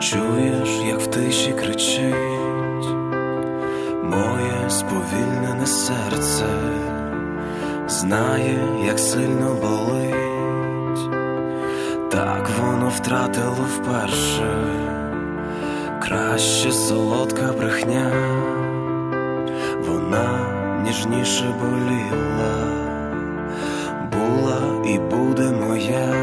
Чуєш, як в тиші кричить моє сповільнене серце, знає, як сильно болить, так воно втратило вперше. Краще солодка брехня, вона ніжніше боліла, була і буде моя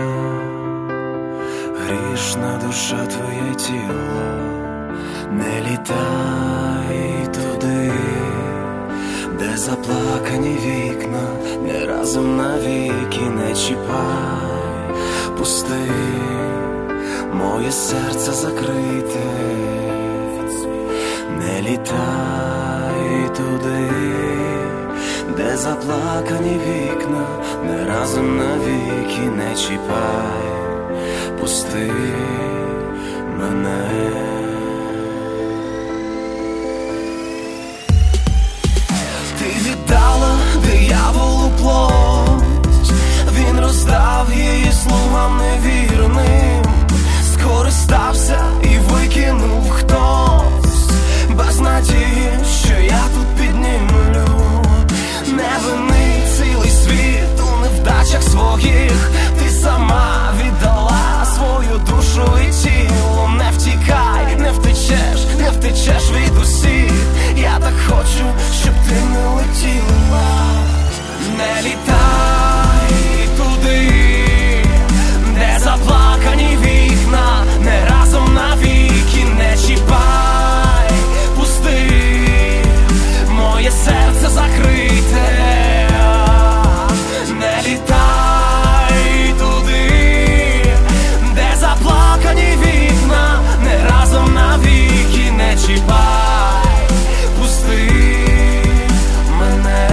грішна душа, твоє тіло. Не літай туди, де заплакані вікна, не разом навіки, не чіпай, пусти моє серце закрите. Не літай туди, де заплакані вікна, не разом навіки, не чіпай, пусти мене. Ти віддала дияволу плоть, він роздав її слугам невірним, скористався і викинув хтось, без надії, що я тут піднімлю. Не вини цілий світ у невдачах своїх, ти сама віддала свою душу і тіло. Не втікай, не втечеш, не втечеш від усіх. Я так хочу, щоб ти не летіла. Не літай туди, де заплакані вікна, не разом навіки, не чіпай, пусти моє серце закрите. Не літай туди, де заплакані вікна, не разом навіки, не чіпай, пусти мене.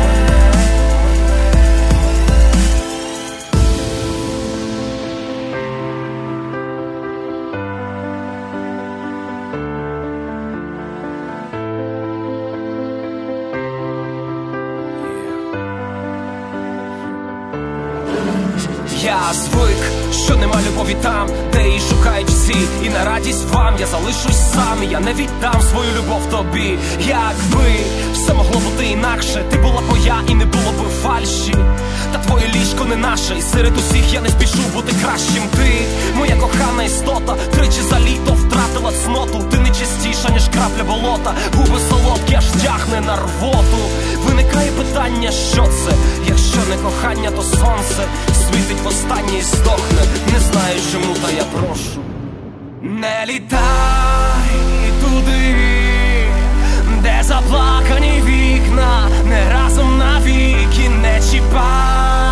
Я звик, що нема любові там, де її шукають всі, і на радість вам я залишусь сам, і я не віддам свою любов тобі. Якби все могло бути інакше, ти була моя і не було би фальші. Та твоє ліжко не наше, і серед усіх я не спішу бути кращим. Ти, моя кохана істота, тричі за літо втратила цноту. Ти не чистіша, ніж крапля болота, губи солодкі, аж тягне на рвоту. Виникає питання, що це? Якщо не кохання, то сонце світить востаннє і здохне. Не знаю чому, та я прошу. Не літай туди, де заплакані вікна, не разом навіки, не чіпай,